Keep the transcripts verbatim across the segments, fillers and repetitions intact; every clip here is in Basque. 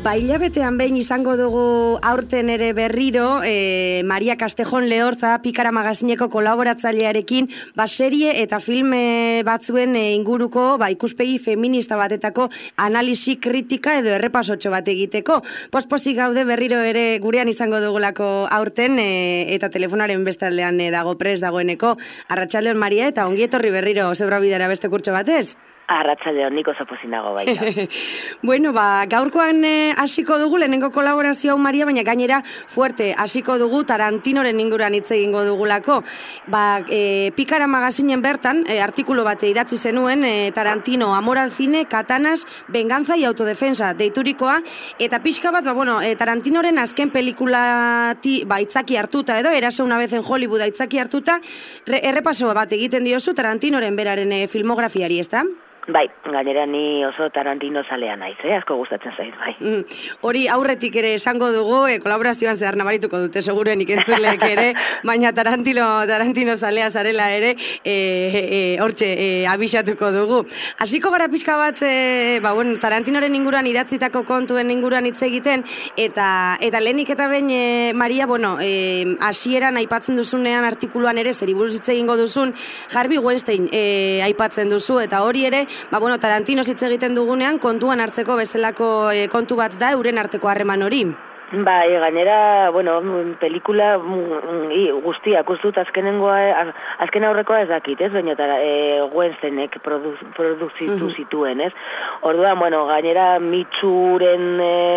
Ba, hilabetean behin izango dugu aurten ere berriro e, Maria Castejon Lehorza, Pikara magazineko kolaboratzailearekin, ba, serie eta filme batzuen e, inguruko ba, ikuspegi feminista batetako analisi kritika edo errepasotxo bat egiteko. Pospozik gaude berriro ere gurean izango dugulako aurten e, eta telefonaren bestaldean e, dago pres dagoeneko. Arratsaldeon Maria, eta ongi etorri berriro zebra bidera beste kurtso batez? Arratsaldeon, niko zapozinago baita. Bueno, ba, gaurkoan eh, hasiko dugu, lehenengo kolaborazio hau Maria, baina gainera fuerte hasiko dugu Tarantinoren inguruan hitz egingo dugulako. Ba, e, Pikara magazinen bertan, e, artikulu bat idatzi zenuen, e, Tarantino, amor al cine, katanas, venganza y autodefensa, deiturikoa, eta pixka bat, ba, bueno, e, Tarantinoren azken pelikulati, ba, itzaki hartuta edo, Érase una vez en Hollywood itzaki hartuta, re, errepaso bat egiten diozu Tarantinoren beraren e, filmografiari, ezta? Bai, gainera ni oso Tarantino zalea naiz, eh? Asko gustatzen zait, bai. Mm, hori aurretik ere esango dugu, e, kolaborazioan zehar nabarituko dute, seguruenik entzulek ere, baina Tarantino, Tarantino zalea zarela ere, e, e, hortxe, e, abisatuko dugu. Hasiko gara pixka bat, e, ba, bueno, Tarantinoren inguruan idatzitako kontuen inguruan hitz egiten, eta eta lehenik eta behin, e, Maria, bueno, e, hasieran aipatzen duzunean artikuluan ere, zeri buruz hitz egingo duzun, Harvey Weinstein e, aipatzen duzu, eta hori ere, ba, bueno, Tarantino hitz egiten dugunean kontuan hartzeko bezalako e, kontu bat da euren arteko harreman hori. Bai, gainera, bueno, pelikula mm, guztiak ustut azkenengoa, azken aurrekoa ez dakit, ez? Baina e, Weinsteinek produ, produzitu uh-huh. zituen, ez? Orduan, bueno, gainera mitxuren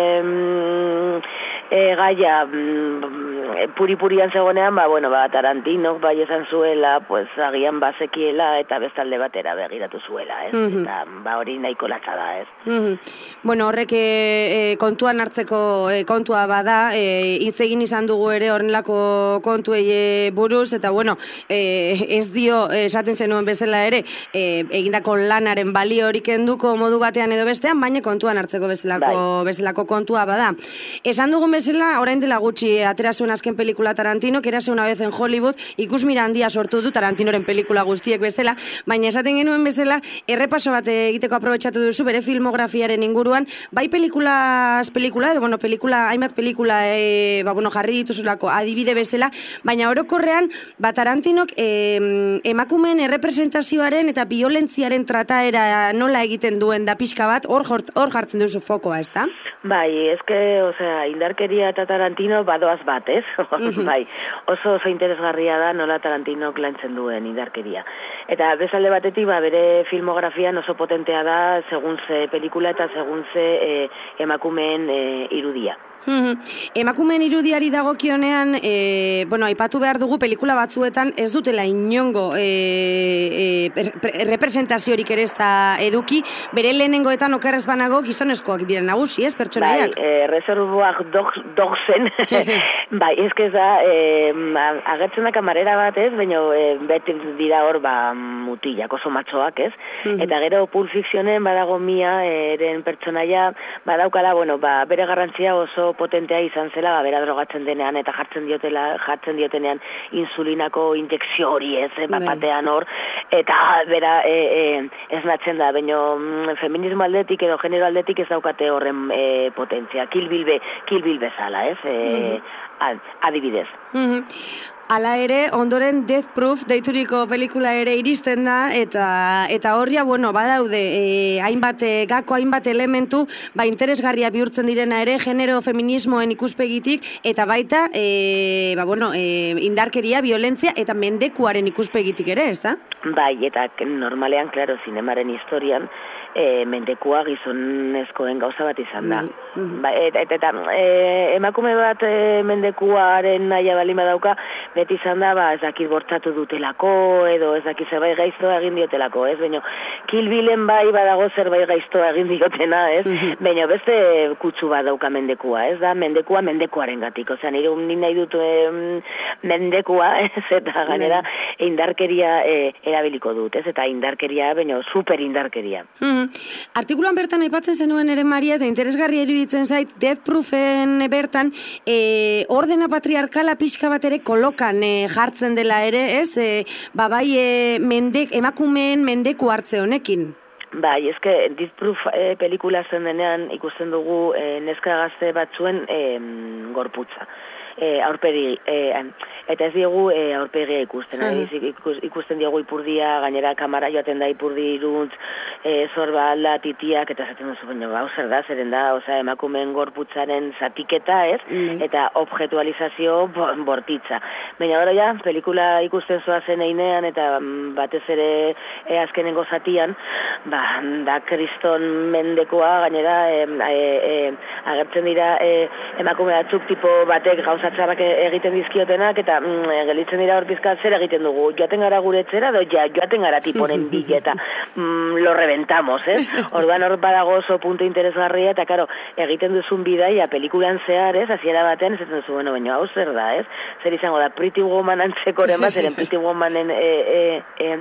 e, e, gaia mm, puri-purian zegonean, ba, bueno, ba, Tarantinok bai esan zuela, pues, agian bazekiela eta bestalde batera begiratu zuela, ez? Uh-huh. Eta, ba, hori nahiko latza da, ez? Uh-huh. Bueno, horrek e, kontuan hartzeko e, kontua bada, e, hitz egin izan dugu ere horrelako kontuei e, buruz, eta bueno, e, ez dio esaten zenuen bezala ere, e, egindako lanaren balio horik enduko modu batean edo bestean, baina kontuan hartzeko bezalako, bai. bezalako kontua bada. Esan dugun bezala, orain dela gutxi atera zuen azken pelikula Tarantino, Érase una vez en Hollywood, ikusmira handia sortu du Tarantinoren pelikula guztiek bezala, baina esaten genuen bezala, errepaso bat egiteko aprobetxatu duzu bere filmografiaren inguruan, bai pelikulaz pelikula, edo bueno, pelikula, hainbat pelikula e, ba, bueno, jarri dituzulako adibide bezala, baina orokorrean ba, Tarantinok e, emakumeen errepresentazioaren eta violentziaren trataera nola egiten duen da pixka bat, hor hor jartzen duzu fokoa, ezta? Bai, eske, osea, indarkeria eta Tarantino badoaz bat, ez? Mm-hmm. Bai, oso oso interesgarria da nola Tarantinok lantzen duen indarkeria. Eta bezalde batetik, ba, bere filmografian oso potentea da segun ze pelikula eta segun ze e, emakumeen e, irudia. Mm-hmm. Emakumeen irudiari dagokionean, e, bueno, aipatu behar dugu pelikula batzuetan ez dutela inongo e, e, representaziorik ere ez da eduki, bere lehenengoetan okerrez banago gizonezkoak diren nagusi, ez, pertsonaiak? Bai, e, reservoak dogzen, bai, ez ez da, e, agertzen da kamarera bat ez, baina e, beti dira hor ba, mutilak, oso matxoak ez, mm-hmm. eta gero Pulp Fictionen badago Mia, eren pertsonaia, badaukala, bueno, ba, bere garrantzia oso potentea izan zela, ba, bera drogatzen denean eta jartzen diotela, jartzen diotenean insulinako injekzio hori ez, e, batean hor, eta bera e, e, ez natzen da, baina mm, feminismo aldetik edo genero aldetik ez daukate horren e, potentzia, Kill Bill, be, Kill Bill bezala, ez, e, mm-hmm. adibidez. Mm-hmm. Hala ere, ondoren Death Proof deituriko pelikula ere iristen da, eta eta horria, bueno, badaude, e, hainbat, gako hainbat elementu, ba, interesgarria bihurtzen direna ere, genero feminismoen ikuspegitik, eta baita, e, ba, bueno, e, indarkeria, violentzia, eta mendekuaren ikuspegitik ere, ez da? Bai, eta normalean, klaro, zinemaren historian, E, mendekua gizonezkoen gauza bat izan da. Mm-hmm. Ba, eta et, et, e, emakume bat e, mendekuaren naia balima dauka, beti izan da, ba, ez dakit bortzatu dutelako, edo ez dakit zerbait gaiztoa egin diotelako, ez? Baina, Kill Billen bai badago zerbait gaiztoa egin diotena, ez? Mm-hmm. Baina, beste kutsu bat dauka mendekua, ez da? Mendekua mendekuaren gatik, ozean, nire unin nahi dut e, mendekua, ez? Eta ganera, mm-hmm. indarkeria e, erabiliko dut, ez? Eta indarkeria, baina, super indarkeria. Mm-hmm. Artikuluan bertan aipatzen zenuen ere Maria, eta interesgarri iruditzen zait, Death Proofen bertan, e, ordena patriarkala pixka bat ere kolokan e, jartzen dela ere, ez? E, ba bai, e, mendek, emakumeen mendeku hartze honekin. Bai, eske Death Proof e, pelikula zen denean ikusten dugu e, neska gazte batzuen e, gorputza. E, aurpegi, e, eta ez diegu e, aurpegia ikusten, uh-huh. ikus, ikusten diegu ipurdia, gainera kamara joaten da ipurdi iruntz, e, zorba alda, titiak, eta zaten duzu, baina bau zer da, zeren da, osea, emakumeen gorputzaren zatiketa, ez, uh-huh. eta objektualizazio bortitza. Baina gara ja, pelikula ikusten zoa zen einean, eta batez ere e, azkenengo zatian, ba, da kriston mendekoa, gainera, e, e, e, agertzen dira e, emakume batzuk tipo batek gauza txarrak egiten dizkiotenak, eta mm, gelitzen dira hor pizkat zer egiten dugu, joaten gara gure etxera, do ja, joaten gara tiponen bila, eta mm, lo reventamos, ez? Orduan hor badago oso punto interesgarria, eta karo, egiten duzun bidaia pelikulan zehar, ez? Hasiera batean, ez duzu, bueno, baina hau zer da, ez? Zer izango da, Pretty Woman antzekoren bat, zeren Pretty Womanen e, e, e,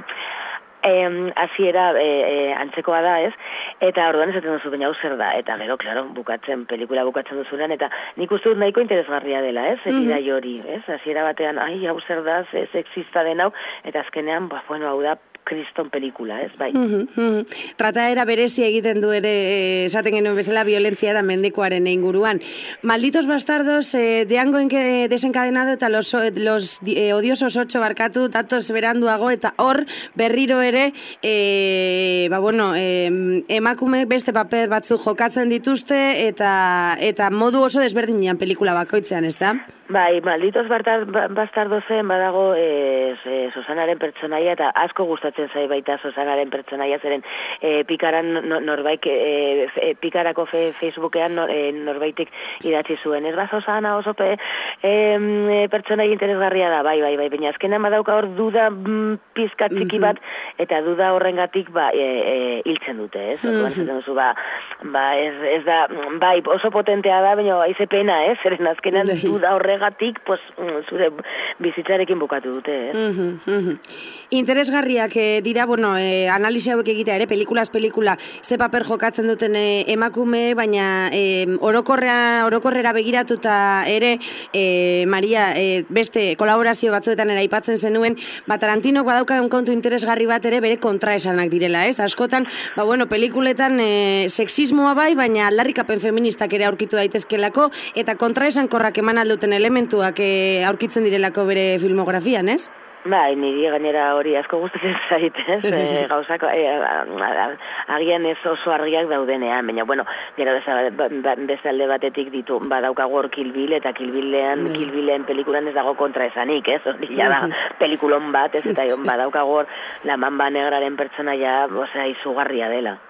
hasiera e, e, antzekoa da, ez? Eta orduan esaten duzu, baina hau zer da, eta gero, klaro, bukatzen, pelikula bukatzen duzunean, eta nik uste dut nahiko interesgarria dela, ez? Mm -hmm. Eta hori, ez? Hasiera batean, ai, hau zer da, ze sexista den hau, eta azkenean, ba, bueno, hau da, kriston pelikula, ez, bai. Mm -hmm. Trataera berezi egiten du ere, esaten genuen bezala, violentzia da mendikoaren inguruan. Malditos bastardos, eh, deango enke desencadenado, eta los, los eh, odiosos ocho barkatu, datos beranduago, eta hor berriro ere, eh, ba, bueno, eh, emakume beste paper batzu jokatzen dituzte, eta eta modu oso desberdinean pelikula bakoitzean, ez da? Bai, Malditos bastardozen badago e, e, Susanaren pertsonaia, eta asko gustatzen zai baita Susanaren pertsonaia, zeren e, pikaran no, norbait e, e, pikarako fe, Facebookean nor, e, norbaitik idatzi zuen. Ez ba Susana oso pe, e, pertsonaia interesgarria da, bai, bai, bai, baina azkenean badauka hor duda mm, pizka txiki bat, eta duda horrengatik ba, e, e, hiltzen dute, ez? Orduan zaten duzu, ba, ba ez, ez da, bai, oso potentea da, baina haize pena, ez? Zeren azkenean duda horren gatik, pues, zure bizitzarekin bukatu dute, eh? Mm -hmm. Interesgarriak eh, dira, bueno, eh, analisi hauek egitea ere, pelikulaz pelikula, ze paper jokatzen duten eh, emakume, baina eh, orokorrea, orokorrera begiratuta ere, eh, Maria, eh, beste kolaborazio batzuetan ere aipatzen zenuen, ba, Tarantinok badaukan kontu interesgarri bat ere bere kontraesanak direla, ez? Askotan, ba, bueno, pelikuletan eh, sexismoa bai, baina aldarrikapen feministak ere aurkitu daitezkelako, eta kontraesankorrak eman alduten elementuak e, aurkitzen direlako bere filmografian, ez? Bai, niri gainera hori asko gustatzen zait, ez? E, gauzak e, agian ez oso argiak daudenean, baina, bueno, gero beste alde batetik ditu, badaukagu hor Kill Bill, eta Kill Billen, mm. Kill Billen pelikulan ez dago kontraesanik, ez? Hori ja da pelikulon bat, ez? Eta badaukagu hor La Mamba Negraren pertsonaia, osea, izugarria dela.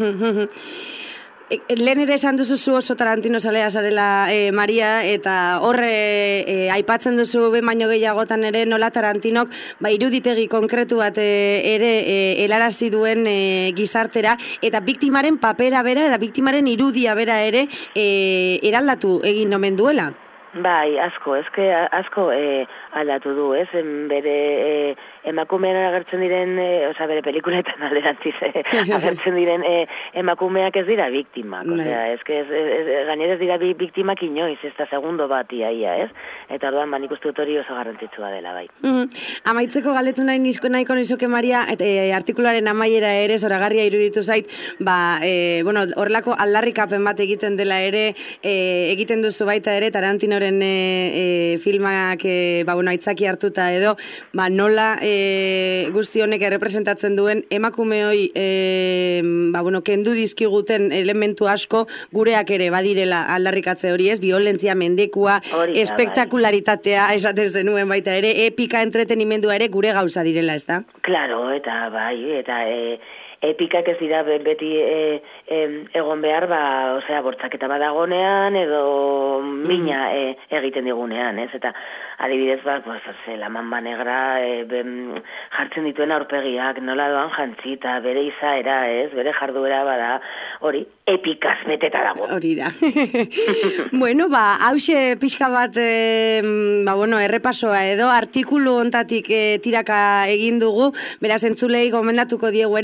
Lehen ere esan duzu zu oso Tarantino zalea zarela, e, Maria, eta horre e, aipatzen duzu ben baino gehiagotan ere nola Tarantinok ba, iruditegi konkretu bat e, ere e, helarazi duen e, gizartera, eta biktimaren papera bera, eta biktimaren irudia bera ere e, eraldatu egin omen duela. Bai, asko, eske asko e, aldatu du, ez? Bere e, emakumean agertzen diren, e, oza, bere pelikuletan alderantziz e, agertzen diren e, emakumeak ez dira biktimak, osea, eske ez, ez, gainera ez dira biktimak inoiz, ez da segundo bat iaia, ez? Eta orduan ban ikustu dut hori oso garrantzitsua dela, bai. Mm, amaitzeko galdetu nahi nizko nahiko nizuke, Maria, et, e, artikularen amaiera ere zoragarria iruditu zait, ba, e, bueno, horrelako aldarrikapen bat egiten dela ere, e, egiten duzu baita ere, Tarantino E, e, filmak e, ba, bueno, aitzaki hartuta edo, ba, nola e, guzti honek errepresentatzen duen emakume hoi e, ba, bueno, kendu dizkiguten elementu asko gureak ere badirela aldarrikatze hori, ez? Violentzia, mendekua, espektakularitatea bai. Esaten zenuen baita ere, epika entretenimendua ere gure gauza direla, ez da? Claro, eta bai, eta e, epikak ez dira beti e, e, egon behar, ba, osea, bortzaketa badagonean edo mina e, egiten digunean, ez? Eta adibidez, ba, pues, La Mamba Negra e, ben, jartzen dituen aurpegiak, nola doan jantzita, bere izaera, ez? Bere jarduera bada, hori, epikaz beteta dago. Hori da. Bueno, ba, hause pixka bat, e, ba, bueno, errepasoa edo, artikulu ontatik e, tiraka egin dugu, beraz entzulei gomendatuko diegu ere, pikara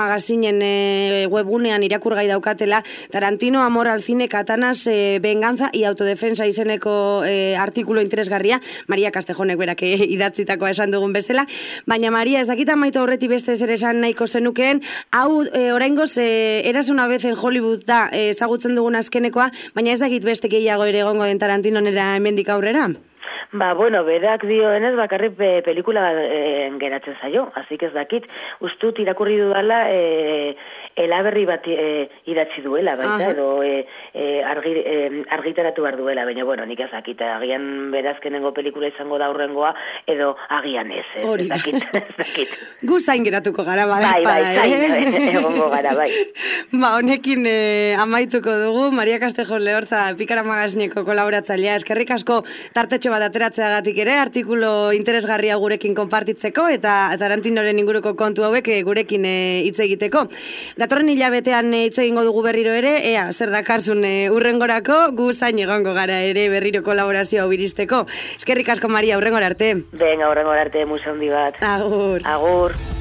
magazinen e, webunean irakurgai daukatela, Tarantino amor al cine, katanas, e, venganza y autodefensa izeneko e, artikulu interesgarria, Maria Castejonek berak e, idatzitakoa esan dugun bezala, baina Maria, ez dakita maitu aurreti beste zer esan nahiko zenukeen, hau e, oraingoz e, Eras una vez en Hollywood da ezagutzen dugun azkenekoa, baina ez dakit beste gehiago ere egongo den Tarantino nera hemendik aurrera? Ba, bueno, berak dioenez bakarrik pe, pelikula e, geratzen zaio, así que ez dakit, ustut irakurri dudala e, elaberri bat e, idatzi duela, baita, edo e, e, argi, e, argitaratu behar duela, baina, bueno, nik ez dakit, agian berazkenengo pelikula izango da urrengoa, edo agian ez, ez, ez dakit, ez dakit. Gu zain geratuko gara, bada, bai, espada, bai, zain, eh? egongo gara, bai. Ba, honekin e, amaituko dugu, Maria Castejon Lehorza, Pikara magazineko kolaboratzailea, eskerrik asko tartetxo bat ateratzeagatik ere, artikulu interesgarria gurekin konpartitzeko, eta Tarantinoren inguruko kontu hauek gurekin hitz egiteko. Datorren hilabetean hitz egingo dugu berriro ere, ea, zer dakarzun e, urrengorako, gu zain egongo gara ere berriro kolaborazio hau iristeko. Eskerrik asko, Maria, urrengora arte. Venga, urrengora arte, musa handi bat. Agur. Agur.